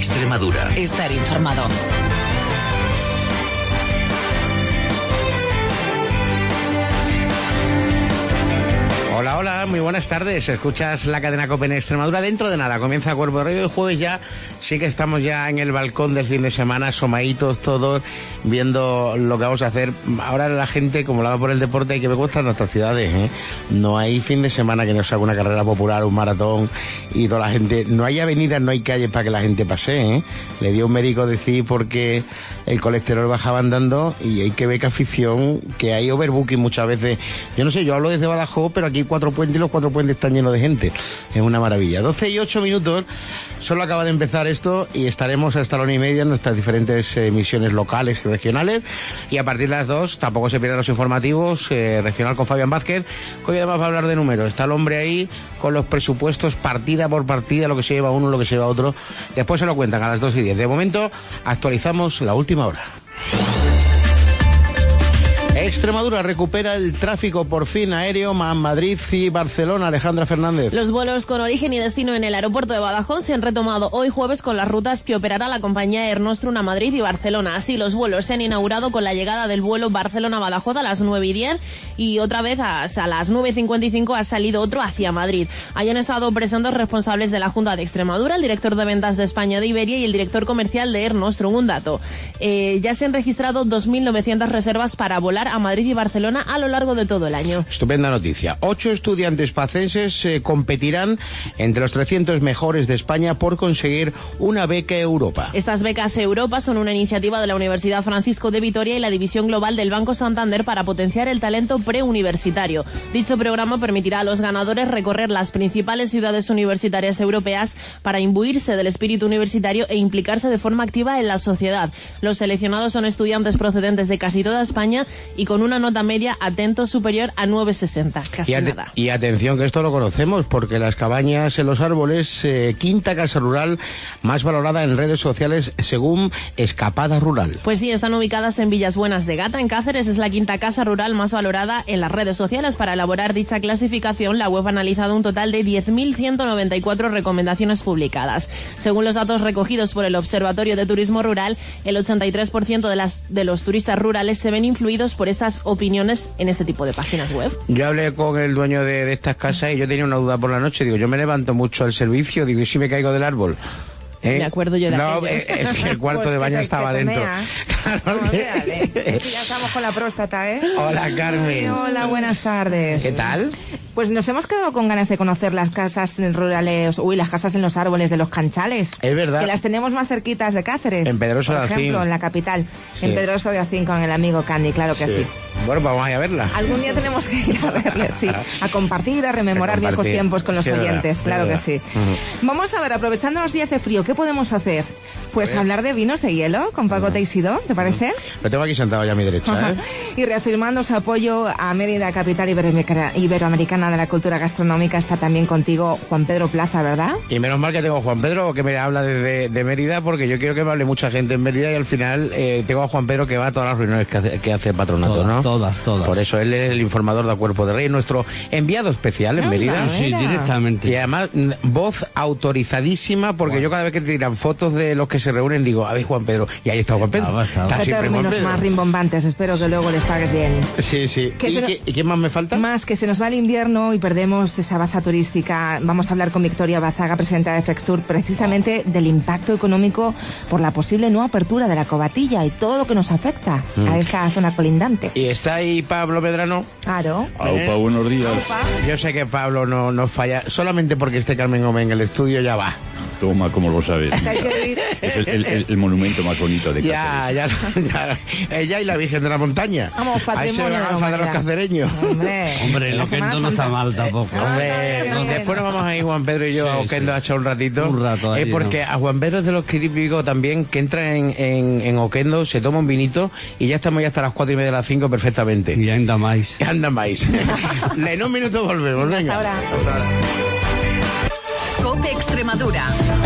Extremadura. Estar informado. Hola, hola, muy buenas tardes. Escuchas la cadena COPE en Extremadura. Dentro de nada comienza Cuerpo de Rey. El jueves ya sí que estamos ya en el balcón del fin de semana, asomaditos todos, viendo lo que vamos a hacer. Ahora la gente, como lo haga por el deporte, hay que ver cómo están nuestras ciudades, ¿eh? No hay fin de semana que no se haga una carrera popular, un maratón y toda la gente. No hay avenidas, no hay calles para que la gente pase, ¿eh? Le dio un médico decir porque el colesterol bajaba andando y hay que ver qué afición, que hay overbooking muchas veces. Yo no sé, yo hablo desde Badajoz, pero aquí 4 puentes y los 4 puentes están llenos de gente. Es una maravilla. 12 y 8 minutos, solo acaba de empezar esto y estaremos hasta la 1:30 en nuestras diferentes emisiones locales y regionales. Y a partir de las 2, tampoco se pierdan los informativos, regional con Fabián Vázquez, que hoy además va a hablar de números. Está el hombre ahí con los presupuestos partida por partida, lo que se lleva uno, lo que se lleva otro. Después se lo cuentan a las 2:10. De momento, actualizamos la última hora. Extremadura recupera el tráfico por fin aéreo más Madrid y Barcelona. Alejandra Fernández. Los vuelos con origen y destino en el aeropuerto de Badajoz se han retomado hoy jueves con las rutas que operará la compañía Air Nostrum a Madrid y Barcelona. Así, los vuelos se han inaugurado con la llegada del vuelo Barcelona-Badajoz a las 9:10 y otra vez a las 9:55 ha salido otro hacia Madrid. Ahí han estado presentes responsables de la Junta de Extremadura, el director de ventas de España de Iberia y el director comercial de Air Nostrum. Un dato, ya se han registrado 2.900 reservas para volar a Madrid y Barcelona a lo largo de todo el año. Estupenda noticia. 8 estudiantes pacenses competirán entre los 300 mejores de España por conseguir una beca Europa. Estas becas Europa son una iniciativa de la Universidad Francisco de Vitoria y la División Global del Banco Santander para potenciar el talento preuniversitario. Dicho programa permitirá a los ganadores recorrer las principales ciudades universitarias europeas para imbuirse del espíritu universitario e implicarse de forma activa en la sociedad. Los seleccionados son estudiantes procedentes de casi toda España y con una nota media atento superior a 9,60, casi nada. Y atención, que esto lo conocemos, porque las cabañas en los árboles, quinta casa rural más valorada en redes sociales según Escapada Rural. Pues sí, están ubicadas en Villasbuenas de Gata, en Cáceres. Es la quinta casa rural más valorada en las redes sociales. Para elaborar dicha clasificación, la web ha analizado un total de 10.194 recomendaciones publicadas. Según los datos recogidos por el Observatorio de Turismo Rural, el 83% de los turistas rurales se ven influidos por estas opiniones en este tipo de páginas web. Yo hablé con el dueño de estas casas y yo tenía una duda por la noche. Digo, yo me levanto mucho al servicio, digo, ¿y si me caigo del árbol? Me acuerdo yo de aquello. No, es que el cuarto pues de baño estaba dentro. Claro, ya estamos con la próstata, ¿eh? Hola, Carmen. Hola, buenas tardes. ¿Qué tal? Pues nos hemos quedado con ganas de conocer las casas rurales, las casas en los árboles de los Canchales. Es verdad. Que las tenemos más cerquitas de Cáceres. En Pedroso de Acín. Por ejemplo, en la capital. Sí. En Pedroso de Acín con el amigo Candy, claro que sí. Bueno, pues vamos a ir a verla. Algún día tenemos que ir a verle, sí. A compartir, a rememorar viejos tiempos con los oyentes, claro que sí. Vamos a ver, aprovechando los días de frío, ¿qué podemos hacer? Pues hablar de vinos de hielo con Paco Teixidó, ¿te parece? Lo tengo aquí sentado ya a mi derecha, ¿eh? Y reafirmando su apoyo a Mérida, capital iberoamericana de la cultura gastronómica, está también contigo Juan Pedro Plaza, ¿verdad? Y menos mal que tengo a Juan Pedro, que me habla de Mérida, porque yo quiero que me hable mucha gente en Mérida y al final tengo a Juan Pedro que va a todas las reuniones que hace el patronato, ¿no? Todas. Por eso él es el informador de Cuerpo de Rey, nuestro enviado especial en Mérida. Sí, directamente. Y además, voz autorizadísima, porque yo cada vez que te tiran fotos de los que se reúnen, digo, a ver, Juan Pedro, y ahí está Juan Pedro. Qué términos más rimbombantes, espero que luego les pagues bien. Sí. ¿Y qué más me falta? Más, que se nos va el invierno y perdemos esa baza turística. Vamos a hablar con Victoria Bazaga, presidenta de Fextur, precisamente del impacto económico por la posible no apertura de la Covatilla y todo lo que nos afecta a esta zona colindante. ¿Y está ahí Pablo Medrano? Claro. Aupa, buenos días. Aupa. Yo sé que Pablo no falla, solamente porque esté Carmen Gómez en el estudio ya va. Toma, como lo sabes. Es el monumento más bonito de Cáceres. Ya. Ella y la Virgen de la Montaña. Vamos, patrimonio de los cacereños. Hombre, el Oquendo no está mal tampoco. Hombre, después nos vamos a ir Juan Pedro y yo a Oquendo a echar un ratito. Un rato ahí, porque a Juan Pedro es de los que típico también que entra en Oquendo, se toma un vinito y ya estamos ya hasta las 4:30 de las 5 perfectamente. Y anda más. En un minuto volvemos, venga. Hasta ahora. COPE Extremadura.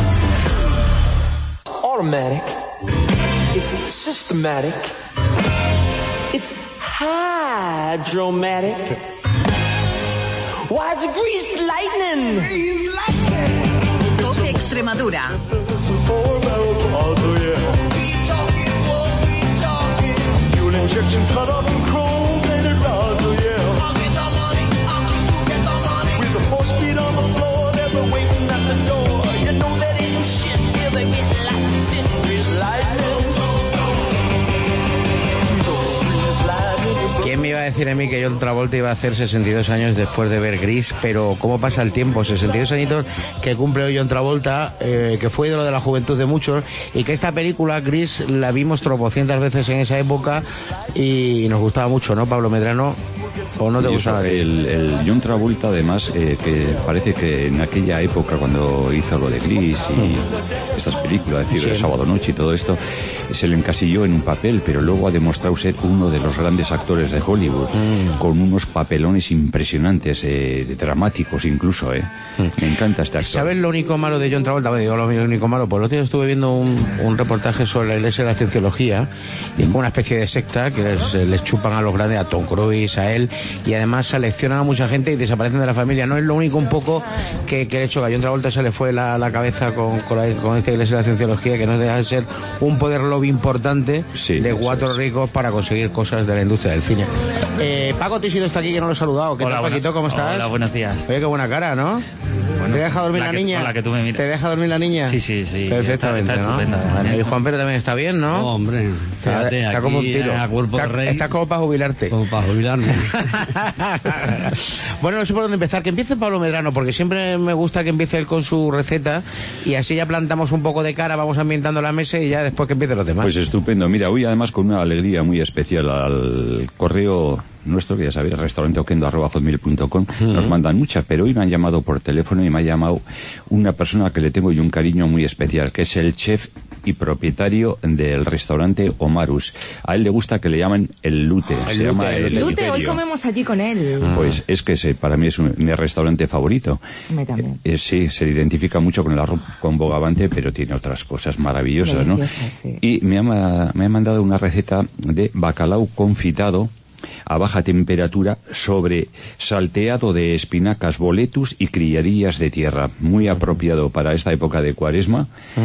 Automatic. It's systematic. It's hydromatic. Why, it's greased lightning. COPE Extremadura. Also, yeah. Fuel injection cut up and chrome plated rods. Oh, yeah. With the 4-speed on the floor, never waiting at the door. You know that ain't shit. Never get like 10 degrees lightning. ¿Quién me iba a decir a mí que John Travolta iba a hacer 62 años después de ver Gris? Pero cómo pasa el tiempo, 62 añitos que cumple hoy John Travolta, que fue ídolo de la juventud de muchos, y que esta película, Gris, la vimos tropocientas veces en esa época y nos gustaba mucho, ¿no, Pablo Medrano? ¿O no te gustaba? El John Travolta, además, que parece que en aquella época, cuando hizo lo de Gris y estas películas, es decir, el Sábado Noche y todo esto, se le encasilló en un papel, pero luego ha demostrado ser uno de los grandes actores de Hollywood, con unos papelones impresionantes, dramáticos incluso, Me encanta este actor. ¿Sabes lo único malo de John Travolta? Bueno, digo lo único malo, por lo tanto estuve viendo un reportaje sobre la Iglesia de la Cienciología, y es como una especie de secta que les chupan a los grandes, a Tom Cruise, a él, y además seleccionan a mucha gente y desaparecen de la familia. No es lo único un poco que el hecho que a John Travolta se le fue la cabeza con esta Iglesia de la Cienciología, que no deja de ser un poder lobby importante de cuatro ricos para conseguir cosas de la industria del cine. Paco Tísido está aquí, que no lo he saludado. ¿Qué tal, Paquito? ¿Cómo estás? Hola, buenos días. Oye, qué buena cara, ¿no? Bueno, ¿te deja dormir la niña? Con la que tú me miras. ¿Te deja dormir la niña? Sí. Perfectamente, está ¿no? Estupenda, Y Juan Pedro también está bien, ¿no? No, hombre. Fíjate, está como un tiro. Estás como para jubilarte. Como para jubilarme. Bueno, no sé por dónde empezar. Que empiece Pablo Medrano, porque siempre me gusta que empiece él con su receta y así ya plantamos un poco de cara, vamos ambientando la mesa y ya después que empiecen los demás. Pues estupendo. Mira, hoy además con una alegría muy especial al correo nuestro, que ya sabéis, restauranteoquendo@hotmail.com, nos mandan muchas, pero hoy me han llamado por teléfono y me ha llamado una persona que le tengo yo un cariño muy especial, que es el chef y propietario del restaurante Omarus. A él le gusta que le llamen el Lute. Se llama el Lute, hoy comemos allí con él. Pues es que para mí es mi restaurante favorito. Me también. Sí, se identifica mucho con el arroz con bogavante, pero tiene otras cosas maravillosas, ¿no? Sí. Y me ha mandado una receta de bacalao confitado a baja temperatura sobre salteado de espinacas, boletus y criadillas de tierra, muy apropiado para esta época de Cuaresma.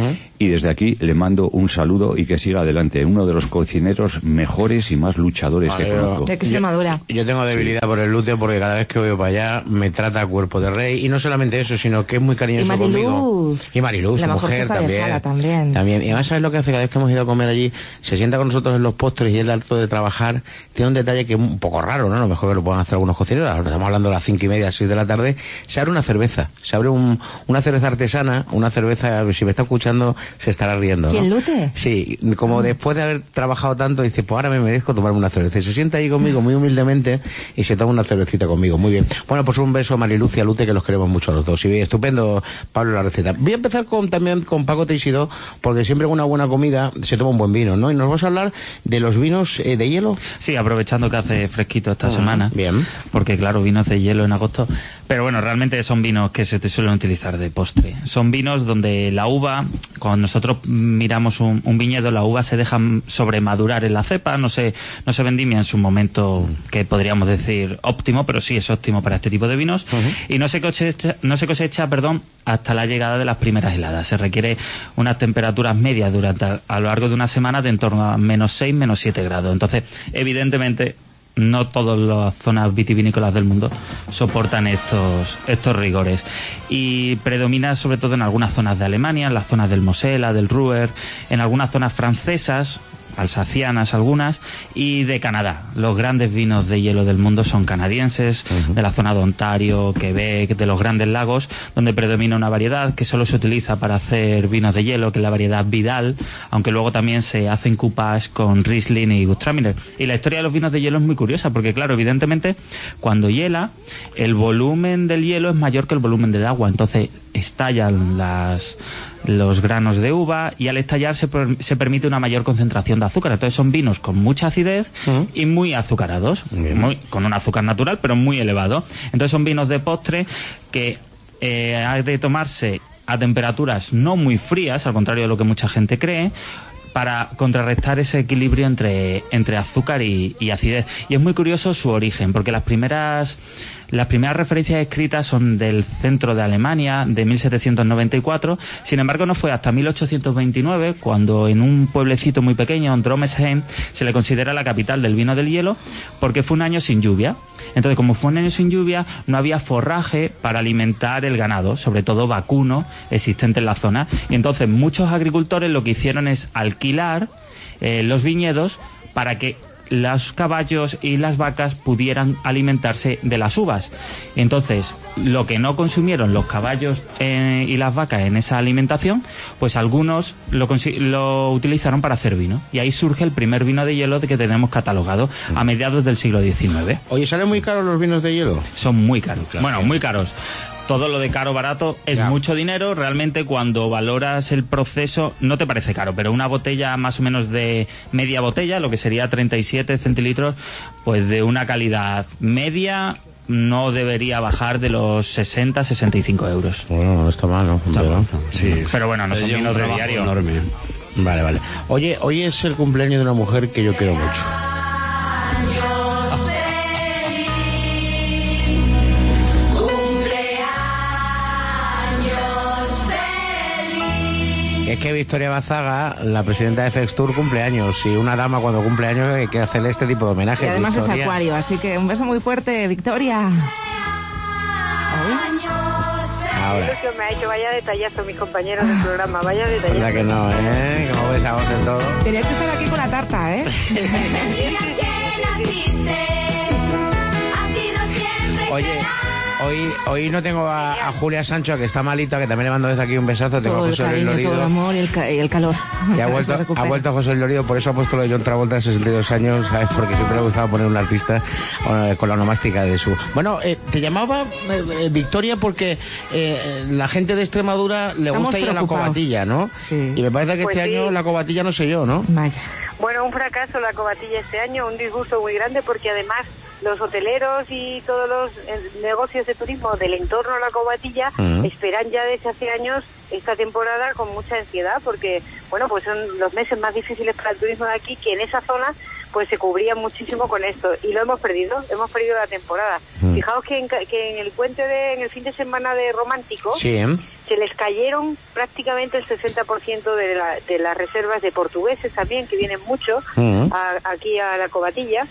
Y desde aquí le mando un saludo y que siga adelante, uno de los cocineros mejores y más luchadores que conozco. De Extremadura. Yo tengo debilidad por el Lute, porque cada vez que voy para allá me trata a cuerpo de rey, y no solamente eso, sino que es muy cariñoso conmigo. Y Mariluz, la su mejor mujer jefa de sala también. Y además, ¿sabes lo que hace? Cada vez que hemos ido a comer allí, se sienta con nosotros en los postres y él, harto de trabajar, tiene un detalle que es un poco raro, ¿no? A lo mejor que lo puedan hacer algunos cocineros. Ahora estamos hablando de las 5:30, 6 de la tarde. Se abre una cerveza, una cerveza artesana, una cerveza, si me está escuchando, se estará riendo, ¿no? ¿Quién, Lute? Sí, como después de haber trabajado tanto, dice, pues ahora me merezco tomarme una cerveza. Y se sienta ahí conmigo muy humildemente y se toma una cervecita conmigo. Muy bien. Bueno, pues un beso a Mariluz y a Lute, que los queremos mucho a los dos. Y bien, estupendo, Pablo, la receta. Voy a empezar también con Paco Teixido, porque siempre con una buena comida se toma un buen vino, ¿no? Y nos vas a hablar de los vinos de hielo. Sí, aprovechando que hace fresquito esta semana. Bien. Porque claro, vinos de hielo en agosto. Pero bueno, realmente son vinos que se te suelen utilizar de postre. Son vinos donde la uva, cuando nosotros miramos un viñedo, la uva se deja sobremadurar en la cepa, no se vendimia en su momento, que podríamos decir óptimo, pero sí es óptimo para este tipo de vinos. Y no se cosecha, hasta la llegada de las primeras heladas. Se requiere unas temperaturas medias a lo largo de una semana de en torno a -6, -7 grados. Entonces, evidentemente, no todas las zonas vitivinícolas del mundo soportan estos rigores, y predomina sobre todo en algunas zonas de Alemania, en las zonas del Mosela, del Ruhr, en algunas zonas francesas, alsacianas algunas, y de Canadá. Los grandes vinos de hielo del mundo son canadienses, de la zona de Ontario, Quebec, de los Grandes Lagos, donde predomina una variedad que solo se utiliza para hacer vinos de hielo, que es la variedad Vidal, aunque luego también se hacen coupage con Riesling y Gewürztraminer. Y la historia de los vinos de hielo es muy curiosa, porque claro, evidentemente, cuando hiela, el volumen del hielo es mayor que el volumen del agua, entonces estallan los granos de uva, y al estallar se permite una mayor concentración de azúcar. Entonces son vinos con mucha acidez y muy azucarados, con un azúcar natural pero muy elevado. Entonces son vinos de postre que hay de tomarse a temperaturas no muy frías, al contrario de lo que mucha gente cree, para contrarrestar ese equilibrio entre azúcar y acidez. Y es muy curioso su origen, porque las primeras Las primeras referencias escritas son del centro de Alemania, de 1794. Sin embargo, no fue hasta 1829 cuando en un pueblecito muy pequeño, en Dromesheim, se le considera la capital del vino del hielo, porque fue un año sin lluvia. Entonces, como fue un año sin lluvia, no había forraje para alimentar el ganado, sobre todo vacuno, existente en la zona. Y entonces muchos agricultores lo que hicieron es alquilar los viñedos para que los caballos y las vacas pudieran alimentarse de las uvas. Entonces, lo que no consumieron los caballos y las vacas en esa alimentación, pues algunos lo utilizaron para hacer vino. Y ahí surge el primer vino de hielo que tenemos catalogado a mediados del siglo XIX. Oye, ¿salen muy caros los vinos de hielo? Son muy caros. Bueno, muy caros. Todo lo de caro barato es mucho dinero. Realmente cuando valoras el proceso no te parece caro, pero una botella más o menos de media botella, lo que sería 37 centilitros, pues de una calidad media no debería bajar de los 60-65 euros. Bueno, no está mal, ¿no? Sí. Pero bueno, no son vinos de diario. Enorme. Vale. Oye, hoy es el cumpleaños de una mujer que yo quiero mucho. Es que Victoria Bazaga, la presidenta de Fextur, cumple años, y una dama cuando cumple años hay que hacerle este tipo de homenaje. Y además Victoria. es acuario, así que un beso muy fuerte, Victoria. Ahora. Lo que me ha hecho, vaya detallazo mis compañeros del programa, vaya detallazo. ¿Verdad que no, eh? Como ves a voz de todo. Tenías que estar aquí con la tarta, ¿eh? Oye, hoy no tengo a Julia Sancho, que está malita, que también le mando desde aquí un besazo. Tengo Todo a el José Luis cariño, Lorido. todo el amor y el calor. Y ha vuelto José Luis Lorido, por eso ha puesto lo de John Travolta de 62 años, ¿sabes? Porque siempre le gustaba poner un artista con la onomástica de su... Bueno, te llamaba Victoria porque la gente de Extremadura le Estamos gusta ir a la preocupados. cobatilla, ¿no? Sí. Y me parece que Pues este sí. año la cobatilla no sé yo, ¿no? Vaya. Bueno, un fracaso la cobatilla este año, un disgusto muy grande porque además los hoteleros y todos los negocios de turismo del entorno a la cobatilla esperan ya desde hace años esta temporada con mucha ansiedad porque, bueno, pues son los meses más difíciles para el turismo de aquí, que en esa zona pues se cubría muchísimo con esto y lo hemos perdido la temporada. Fijaos que en el puente en el fin de semana de Romántico Sí, se les cayeron prácticamente el 60% de las reservas de portugueses también, que vienen mucho aquí a la cobatilla,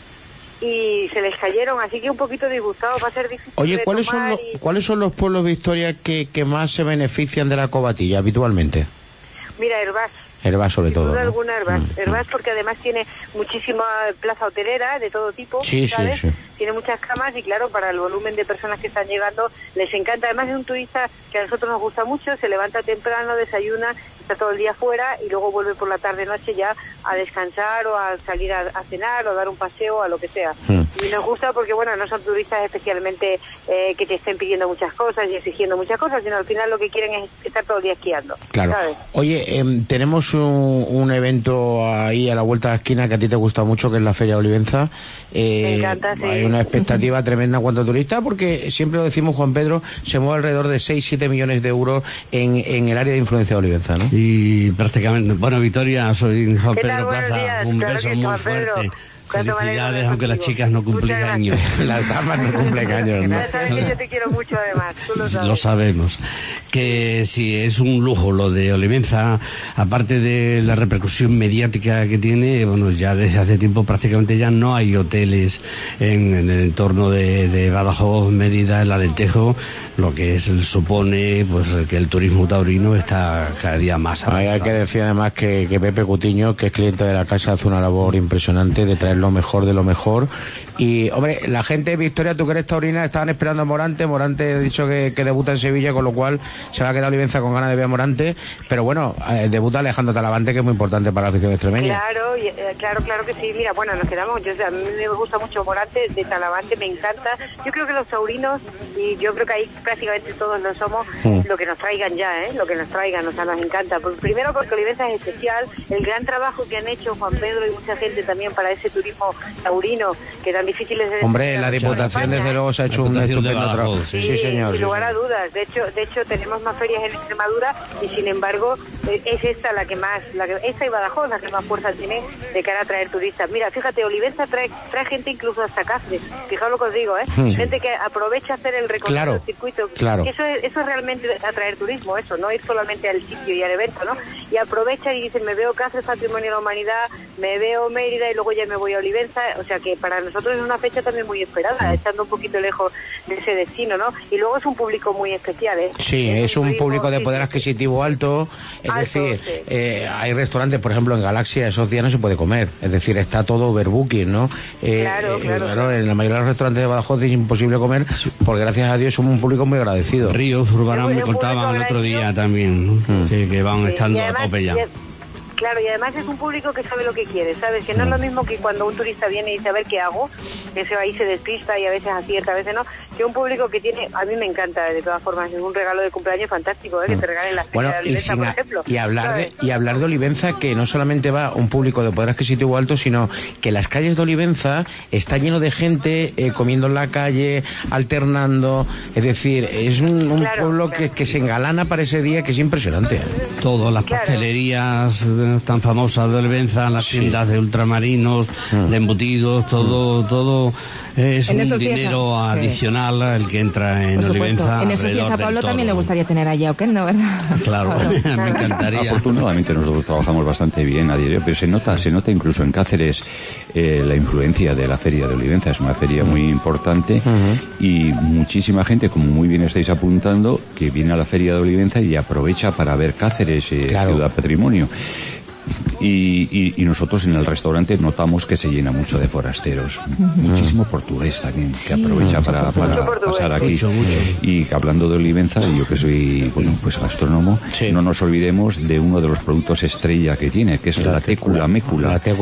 y se les cayeron, así que un poquito disgustados, va a ser difícil. Oye, de ¿cuáles tomar son los pueblos, Victoria, que más se benefician de la cobatilla habitualmente? Mira, Hervás. Hervás sobre Sin todo, duda ¿no? alguna Hervás porque además tiene muchísima plaza hotelera de todo tipo, Sí, ¿sabes? sí. Tiene muchas camas y claro, para el volumen de personas que están llegando les encanta. Además es un turista que a nosotros nos gusta mucho, se levanta temprano, desayuna, está todo el día fuera y luego vuelve por la tarde-noche ya a descansar o a salir a cenar o a dar un paseo, a lo que sea. Y nos gusta porque, bueno, no son turistas especialmente que te estén pidiendo muchas cosas y exigiendo muchas cosas, sino al final lo que quieren es estar todo el día esquiando. Claro. ¿Sabes? Oye, tenemos un evento ahí a la vuelta de la esquina que a ti te gusta mucho, que es la Feria Olivenza. Me encanta, sí. Hay una expectativa tremenda en cuanto a turistas, porque siempre lo decimos, Juan Pedro, se mueve alrededor de 6-7 millones de euros en el área de influencia de Olivenza, ¿no? Y prácticamente, bueno, Victoria, soy Juan ¿Qué tal? Pedro Buenos Plaza, días. un Claro beso que sí, muy Juan Pedro. fuerte. Cuánto me alegro de Felicidades, estar aunque las contigo. chicas no cumplen Muchas años. Las damas no cumplen años, ¿no? Ya sabes que yo te quiero mucho además, tú lo sabes. Lo sabemos. Que sí, es un lujo lo de Olivenza, aparte de la repercusión mediática que tiene, bueno, ya desde hace tiempo prácticamente ya no hay hoteles en el entorno de Badajoz, Mérida, el Alentejo, lo que supone pues que el turismo taurino está cada día más avanzado. Hay que decir además que Pepe Cutiño, que es cliente de la casa, hace una labor impresionante de traer lo mejor de lo mejor. Y, hombre, la gente de Victoria, tú que eres taurina, estaban esperando a Morante. Morante ha dicho que debuta en Sevilla, con lo cual se va a quedar Olivenza con ganas de ver a Morante. Pero bueno, debuta Alejandro Talavante, que es muy importante para la afición extremeña. Claro que sí. Mira, bueno, nos quedamos. A mí me gusta mucho Morante, de Talavante me encanta. Yo creo que los taurinos, y yo creo que ahí prácticamente todos lo somos, lo que nos traigan ya, lo que nos traigan, o sea, nos encanta. Primero porque Olivenza es especial, el gran trabajo que han hecho Juan Pedro y mucha gente también para ese turismo taurino, que tan difícil es de... Hombre, la Diputación desde luego se ha hecho un estupendo trabajo. Sí, señor. Sin lugar a dudas. De hecho tenemos más ferias en Extremadura y sin embargo es esta esta y Badajoz la que más fuerza tiene de cara a traer turistas. Mira, fíjate, Olivenza trae gente incluso hasta Cáceres, fijaos lo que os digo, gente que aprovecha hacer el recorrido del circuito. Eso es realmente atraer turismo, eso, no ir solamente al sitio y al evento, ¿no? Y aprovecha y dice, me veo Cáceres, Patrimonio de la Humanidad, me veo Mérida y luego ya me voy a Olivenza, o sea que para nosotros es una fecha también muy esperada, estando un poquito lejos de ese destino, ¿no? Y luego es un público muy especial, Sí, es un público de poder adquisitivo alto, es decir, hay restaurantes, por ejemplo, en Galaxia, esos días no se puede comer, es decir, está todo overbooking, ¿no? Claro, en la mayoría de los restaurantes de Badajoz es imposible comer, porque gracias a Dios somos un público muy agradecido. Ríos Urbanos me contaban el otro día también, ¿no? Que van estando a tope ya. Claro, y además es un público que sabe lo que quiere, ¿sabes? Que no es lo mismo que cuando un turista viene y dice, a ver qué hago, que ahí se despista y a veces acierta, a veces no, que un público que tiene, a mí me encanta, de todas formas, es un regalo de cumpleaños fantástico, que te regalen la feria de Olivenza, por ejemplo. Y hablar de Olivenza, que no solamente va un público de poder adquisitivo alto, sino que las calles de Olivenza está lleno de gente comiendo en la calle, alternando, es decir, es un pueblo que se engalana para ese día, que es impresionante. Todas las pastelerías tan famosas de Olivenza, las tiendas de ultramarinos, de embutidos, todo es un dinero adicional el que entra en Olivenza. En esos días a Pablo también le gustaría tener allá Oquendo, ¿verdad? Claro, me encantaría. Afortunadamente nosotros trabajamos bastante bien a diario, pero se nota incluso en Cáceres la influencia de la feria de Olivenza. Es una feria muy importante y muchísima gente, como muy bien estáis apuntando, que viene a la feria de Olivenza y aprovecha para ver Cáceres, ciudad patrimonio. Y nosotros en el restaurante notamos que se llena mucho de forasteros, muchísimo portugués también, que aprovecha para pasar aquí. Mucho. Y hablando de Olivenza, yo que soy pues gastrónomo, no nos olvidemos de uno de los productos estrella que tiene, que es la técula mécula. Es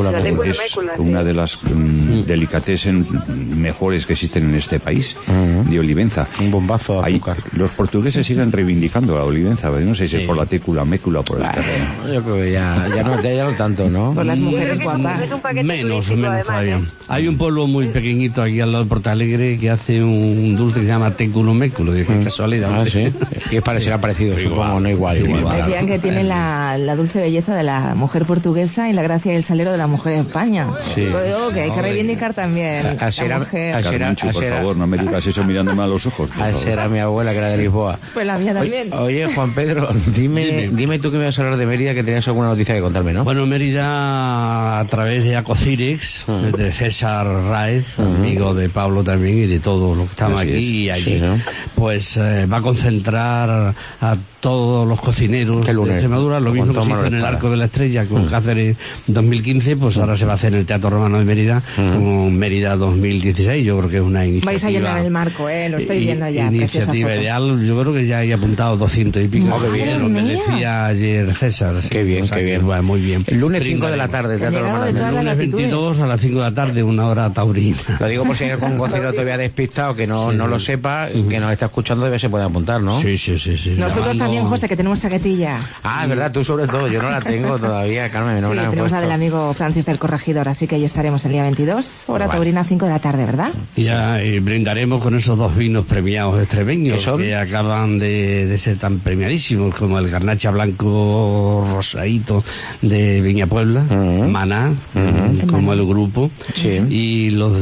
una de las delicatessen mejores que existen en este país, de Olivenza. Un bombazo de azúcar. Los portugueses siguen reivindicando a Olivenza, no sé si es por la técula mécula o por el terreno. Yo creo que ya no tanto, ¿no? Por las mujeres guapas. Menos todavía. Hay un pueblo muy pequeñito aquí al lado de Portalegre que hace un dulce que se llama téculo méculo. Dije, casualidad. Sí. Y será parecido, supongo, no igual. Decían que tiene la dulce belleza de la mujer portuguesa y la gracia y el salero de la mujer de España. Sí. Digo que hay que reivindicar también la mujer. Carmenchu, por favor, no me digas eso mirándome a los ojos. Así era mi abuela, que era de Lisboa. Pues la mía también. Oye, Juan Pedro, dime tú que me vas a hablar de Mérida, que tenías alguna noticia que contarme, ¿no? Bueno, Mérida, a través de Acocirex, de César Raez, amigo de Pablo también y de todos los que estamos aquí y allí, pues va a concentrar a todos los cocineros de Extremadura, lo mismo que se hizo en el Arco de la Estrella con Cáceres 2015, pues ahora se va a hacer en el Teatro Romano de Mérida con Mérida 2016. Yo creo que es una iniciativa. Vais a llenar el marco, lo estoy viendo ya. Iniciativa ideal, yo creo que ya hay apuntado 200 y pico. Qué bien, lo que decía ayer César. Qué bien. Bueno, muy bien. El lunes 5 de la tarde, Teatro Romano. El lunes 22 a las 5 de la tarde, una hora taurina. Lo digo por si hay algún cocinero todavía despistado que no lo sepa, que nos está escuchando, se puede apuntar, ¿no? Sí. Nosotros también, José, que tenemos saquetilla. Es verdad, tú sobre todo, yo no la tengo todavía, Carmen. No tenemos la del amigo Francis del Corregidor, así que ahí estaremos el día 22, hora taurina 5 de la tarde, ¿verdad? Y brindaremos con esos dos vinos premiados extremeños que acaban de ser tan premiadísimos, como el Garnacha Blanco Rosadito de Viña Puebla, Maná, como el grupo, y los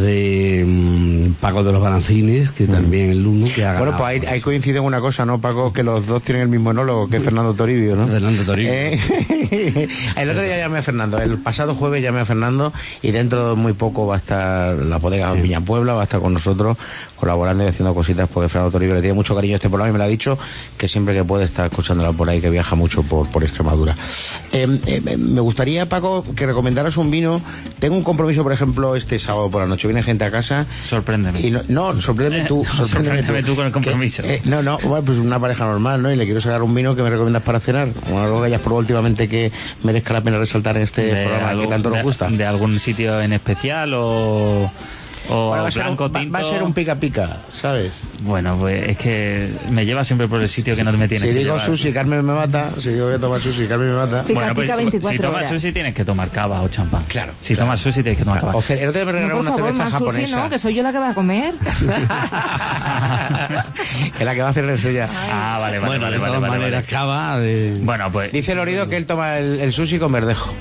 de Paco de los Balancines, que también el uno que ha ganado. Bueno, pues ahí coincide en una cosa, ¿no, Paco? Que los dos tienen el mismo enólogo, que es Fernando Toribio, ¿no? Fernando Toribio. El otro día llamé a Fernando, el pasado jueves llamé a Fernando, y dentro de muy poco va a estar la bodega Viña Puebla, va a estar con nosotros colaborando y haciendo cositas, porque Fernando Toribio le tiene mucho cariño a este programa y me lo ha dicho, que siempre que puede estar escuchándola por ahí, que viaja mucho por Extremadura. Me gustaría, Paco, que recomendaras un vino. Tengo un compromiso, por ejemplo, este sábado por la noche. Viene gente a casa. Sorpréndeme. Y sorpréndeme tú. Sorpréndeme tú con el compromiso. Bueno, pues una pareja normal, ¿no? Y le quiero sacar un vino que me recomiendas para cenar. O algo que hayas probado últimamente que merezca la pena resaltar en este programa que tanto nos gusta. ¿De algún sitio en especial o...? o Bueno, blanco tinto. va a ser un pica-pica, ¿sabes? Bueno, pues es que me lleva siempre por el sitio que no me tiene Si que digo llevar. sushi, Carmen me mata. Si digo que tomar sushi, Carmen me mata. Pica, Bueno, pues pica 24 si tomas horas. sushi tienes que tomar cava o champán. Claro, Si claro. tomas sushi tienes que tomar cava. O el otro día me No, regalaron por una favor, cerveza más sushi, japonesa. ¿no? Que soy yo la que va a comer. Que es la que va a hacer reseña. Ah, vale, vale, Bueno, vale, de vale, todas vale, maneras, vale. cava... Bueno, pues Dice Lorido que él toma el sushi con verdejo.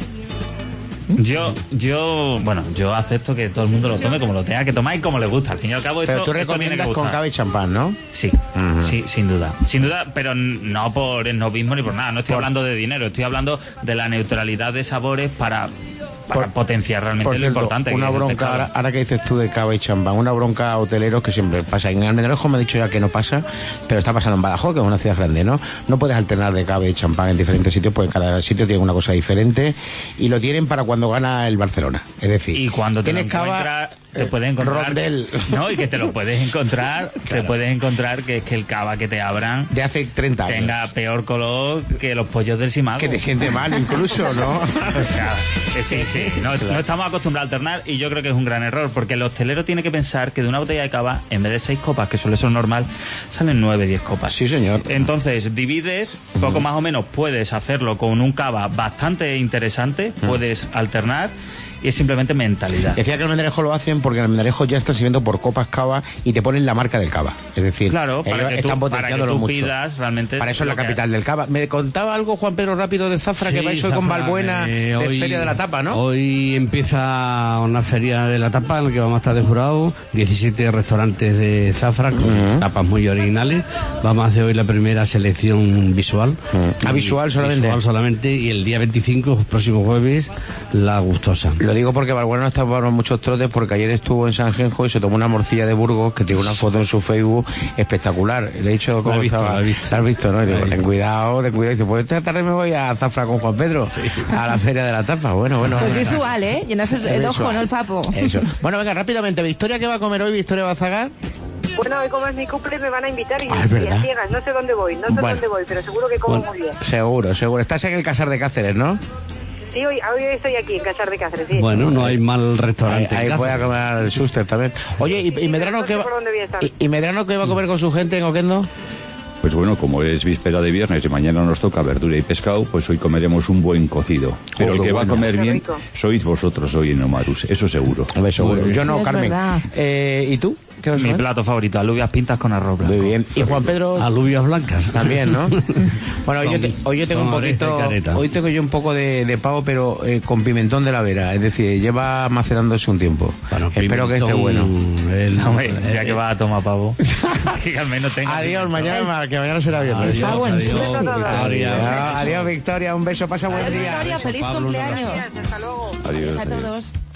yo acepto que todo el mundo lo tome como lo tenga que tomar y como le gusta. Al fin y al cabo, Pero esto tú tiene que recomiendas con gustar. cava y champán, ¿no? Sí, sí, sin duda. Sin duda, pero no por esnovismo ni por nada. No estoy hablando de dinero, estoy hablando de la neutralidad de sabores para potenciar realmente Por lo cierto, importante. una que es el bronca, pescado. ahora que dices tú de cava y champán, una bronca a hoteleros que siempre pasa. En Almendralejo me ha dicho ya que no pasa, pero está pasando en Badajoz, que es una ciudad grande, ¿no? No puedes alternar de cava y champán en diferentes sitios, porque cada sitio tiene una cosa diferente, y lo tienen para cuando gana el Barcelona. Es decir, Y cuando te lo tienes cava, encuentras, te puedes encontrar... Rondel. No, y que te lo puedes encontrar, te puedes encontrar que es que el cava que te abran de hace 30 años. tenga peor color que los pollos del Simago. Que te siente mal incluso, ¿no? O sea, sí. No estamos acostumbrados a alternar y yo creo que es un gran error, porque el hostelero tiene que pensar que de una botella de cava, en vez de 6 copas, que suele ser normal, salen 9, 10 copas. Sí, señor. Entonces, divides, poco más o menos puedes hacerlo con un cava bastante interesante, puedes alternar, y es simplemente mentalidad. Decía que el Almendralejo lo hacen porque el Almendralejo ya está sirviendo por copas cava y te ponen la marca del cava. Es decir, Claro, ellos para que están tú potenciándolo mucho. pidas realmente... Para eso es la lo que- capital del cava. Me contaba algo, Juan Pedro, rápido de Zafra, que Sí, vais hoy con Zafra, Balbuena de hoy- Feria de la Tapa, ¿no? Hoy empieza una feria de la tapa en la que vamos a estar de jurado, 17 restaurantes de Zafra con tapas muy originales. Vamos a hacer hoy la primera selección visual. Ah, visual solamente. Visual solamente, y el día 25, próximo jueves, la gustosa. Lo digo porque Balbuena no está para muchos trotes, porque ayer estuvo en San Genjo y se tomó una morcilla de Burgos, que tiene una foto en su Facebook espectacular. Le he dicho cómo La he visto, estaba. la he visto. ¿La has visto, no? Y digo, La he ten visto. cuidado. Y dice, pues esta tarde me voy a Zafra con Juan Pedro, a la Feria de la Tapa. Bueno. Pues visual, ¿eh? Llenas el ojo, Visual. no el papo. Eso. Bueno, venga, rápidamente. ¿Victoria qué va a comer hoy, Victoria Bazaga? Bueno, hoy como es mi cumple me van a invitar y, Ah, es verdad. y a ciegas, no sé dónde voy, Bueno. pero seguro que como Bueno. muy bien. Seguro. Estás en el Casar de Cáceres, ¿no? Sí, hoy estoy aquí en Casar de Cáceres, sí. Bueno, no hay mal restaurante. Ahí en voy a Cáceres. comer el suster también. Oye, ¿y Medrano no qué sé va? por dónde voy a estar. ¿Y Medrano qué va a comer con su gente en Oquendo? Pues bueno, como es víspera de viernes y mañana nos toca verdura y pescado, pues hoy comeremos un buen cocido. Pero el qué que va a bueno. comer Qué bien rico. sois vosotros hoy en Omarus, eso seguro. Hombre, seguro. Yo no, Sí, es Carmen. verdad. ¿Y tú? ¿Qué vas a Mi comer? plato favorito, alubias pintas con arroz blanco. Muy bien. ¿Y Juan Pedro? Alubias blancas. También, ¿no? Bueno, hoy yo tengo un con oreja y poquito, careta. hoy tengo yo un poco de pavo, pero con pimentón de la Vera, es decir, lleva macerándose un tiempo. Bueno, Espero que esté pimentón, bueno. Hombre, ya que vas a tomar pavo, que al menos tenga... Adiós, que mañana será viernes. El pavo en sushi. Adiós, Victoria, un beso, pasa buen día. Victoria, feliz Pablo, cumpleaños. Hasta luego. Adiós. Adiós a todos.